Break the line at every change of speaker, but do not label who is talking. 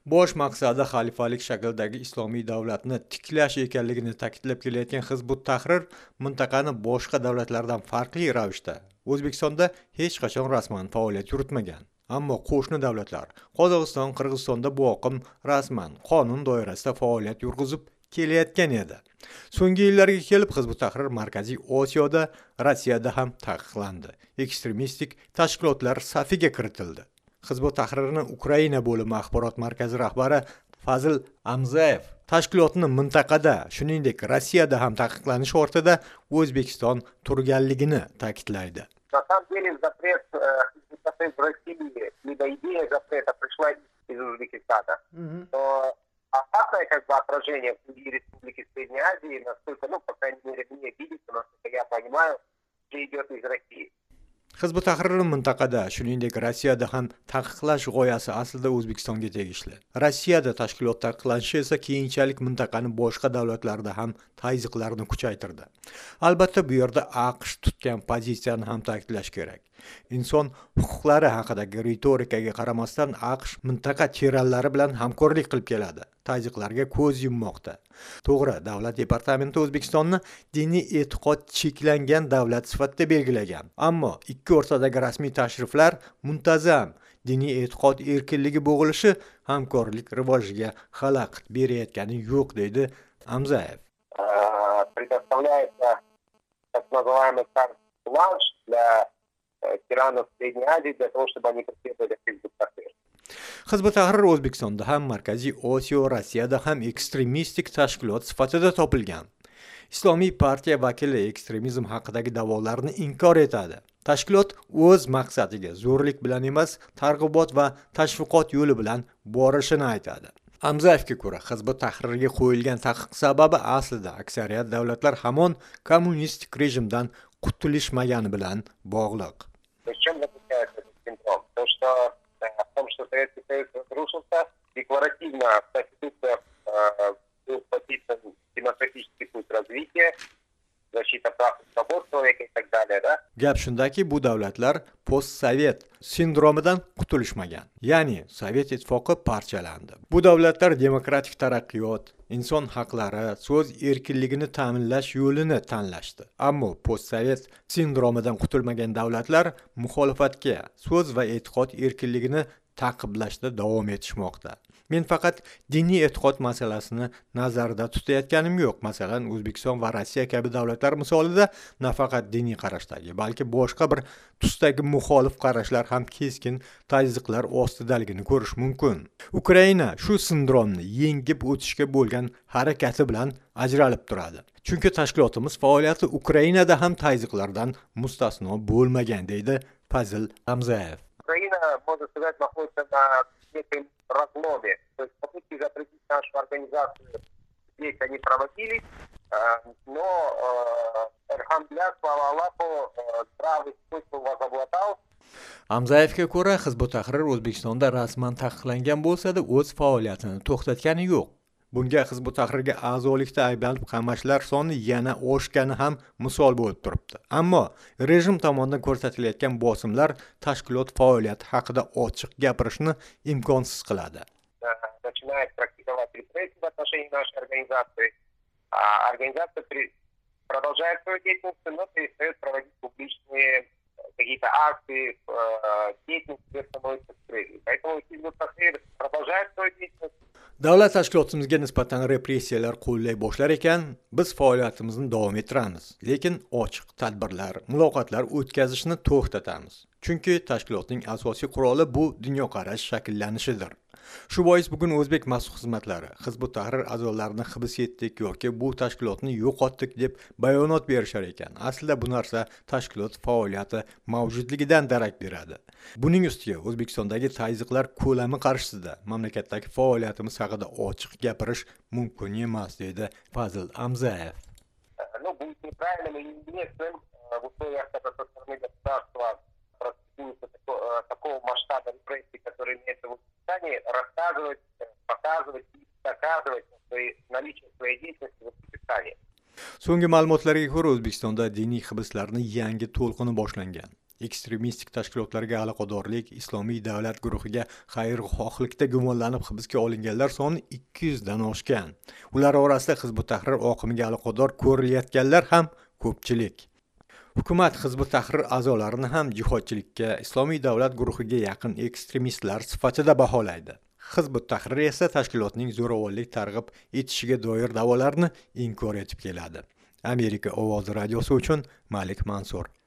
Bosh maqsadi xalifalik shaklidagi islomiy davlatni tiklash ekanligini ta'kidlab kelayotgan Hizbut Tahrir mintaqani boshqa davlatlardan farqli ravishda O'zbekistonda hech qachon rasman faoliyat yuritmagan. Ammo qo'shni davlatlar Qozog'iston, Qirg'izistonda bu oqim rasman qonun doirasida faoliyat yurg'izib kelayotgan edi. So'nggi yillarga kelib Hizbut Tahrir Markaziy Osiyoda, Rossiyada ham taqiqlandi. Ekstremistik tashkilotlar safiga kiritildi. Hizbut Tahrirning Ukraina bo'limi axborot markazi rahbari Fazil Amzayev tashkilotni mintaqada, shuningdek Rossiyada ham taqiqlanish ortida O'zbekiston turganligini ta'kidlaydi.
На самом деле запрет в России, либо идея запрета пришла из Узбекистана. Но обратное отражение в Республике Средней Азии, насколько, по крайней мере, мне видится, насколько я понимаю, что идет из России.
Hizbut Tahrir mintaqada, shuningdek Rossiyada ham taqiqlash g'oyasi aslida O'zbekistonga tegishli. Rossiyada tashkilot taqiqlanishi esa keyinchalik mintaqani boshqa davlatlarda ham tazyiqlarni kuchaytirdi. Albatta bu yerda AQSh tutgan pozitsiyani ham ta'kidlash kerak. Inson huquqlari haqidagi ritorikaga qaramasdan AQSh mintaqa cheranlari bilan hamkorlik qilib keladi. Tazyiqlarga ko'z yummoqda. To'g'ri, Davlat departamenti O'zbekistonni diniy e'tiqod cheklangan davlat sifatida belgilagan. Ammo ikki o'rtadagi rasmiy tashriflar muntazam diniy e'tiqod erkinligi bo'g'ilishi hamkorlik rivojiga xalaqit berayotgani yo'q, deydi Amzayev.
Предоставляется так называемый карт-бланш для тиранов Средней Азии для того, чтобы они преследовали Hizbut Tahrir.
Hizbut Tahrir O'zbekistonda ham Markaziy Osiyo, Rossiyada ham ekstremistik tashkilot sifatida topilgan. Islomiy partiya vakili ekstremizm haqidagi da'volarni inkor etadi. Tashkilot o'z maqsadiga zo'rlik bilan emas, targ'ibot va tashviqot yo'li bilan borishini aytadi. Amzayevga ko'ra, Hizbut Tahrirga qo'yilgan taqiq sababi aslida aksariyat davlatlar hamon kommunistik rejimdan qutulishmagani bilan bog'liq.
Чем заключается этот синдром? То, что в том, что Советский Союз разрушился, декларативно в Конституциях был подписан демократический путь развития, защита прав и свобод человека и так далее, да?
Gap shundaki, bu davlatlar postsovet sindromidan qutulishmagan. Ya'ni Sovet ittifoqi parchalandi. Bu davlatlar demokratik taraqqiyot, inson haqlari, so'z erkinligini ta'minlash yo'lini tanlashdi. Ammo postsovet sindromidan qutulmagan davlatlar muxolifatga, so'z va e'tiqod erkinligini taqiblashda davom etishmoqda. Men faqat diniy e'tiqod masalasini nazarda tutayotganim yo'q. Masalan, O'zbekiston va Rossiya kabi davlatlar misolida nafaqat diniy qarashdagi, balki boshqa bir tusdagi muxolif qarashlar ham keskin tazyiqlar ostidaligini ko'rish mumkin. Ukraina shu sindromni yengib o'tishga bo'lgan harakati bilan ajralib turadi. Chunki tashkilotimiz faoliyati Ukrainada ham tazyiqlardan mustasno bo'lmagan, deydi Fazil Amzayev.
Украина, можно сказать, находится на неком разломе. То есть попытки запретить нашу организацию здесь они проводились, но альхамдулилlah, слава Аллаху, здравый смысл возобладал.
Amzayevga ko'ra, Hizbut Tahrir O'zbekistonda rasman taqiqlangan bo'lsa-da, o'z faoliyatini to'xtatgani yo'q. Bunga Hizbut Tahrirga a'zolikda ayblanib qamashlar soni yana oshgani ham misol bo'lib turibdi. Ammo rejim tomonidan ko'rsatilayotgan bosimlar tashkilot faoliyati haqida ochiq gapirishni imkonsiz qiladi.
Начинает практиковать репрессии в отношении нашей организации. Организация продолжает свою деятельность, но перестает проводить публичные какие-то акции, деятельность, которые становятся скрытой. Поэтому Hizbut Tahrir продолжает свою деятельность.
Davlat tashkilotimizga nisbatan repressiyalar qo'llay boshlar ekan, biz faoliyatimizni davom ettiramiz, lekin ochiq tadbirlar, muloqotlar o'tkazishni to'xtatamiz. Chunki tashkilotning asosiy quroli bu dunyoqarash shakllanishidir. Shu bois bugun o'zbek maxsus xizmatlari Hizbut Tahrir a'zolarini hibs etdik yoki bu tashkilotni yo'qotdik deb bayonot berishar ekan. Aslida bu narsa tashkilot faoliyati mavjudligidan darak beradi. Buning ustiga O'zbekistondagi tazyiqlar ko'lami qarshisida mamlakatdagi faoliyatimiz haqida ochiq gapirish mumkin emas, deydi Fazil Amzayev.
Будет неправильным и неуместным в условиях, когда со стороны государства практикуется такого масштаба репрессий, которые имеются в Узбекистане, рассказывать, показывать и доказывать наличие своей деятельности в Узбекистане.
So'nggi ma'lumotlarga ko'ra, O'zbekistonda diniy hibslarning yangi to'lqini boshlangan. ekstremistik tashkilotlarga aloqadorlik, islomiy davlat guruhiga xayrixohlikda gumonlanib hibsga olinganlar soni 200 dan oshgan. Ular orasida Hizb ut-Tahrir oqimiga aloqador ko'rilayotganlar ham ko'pchilik. Hukumat Hizb ut-Tahrir a'zolarini ham jihodchilikka, islomiy davlat guruhiga yaqin ekstremistlar sifatida baholaydi. Hizb ut-Tahrir esa tashkilotning zo'ravonlik targ'ib etishiga doir da'volarni inkor etib keladi. Amerika ovozi radiosi uchun Malik Mansur.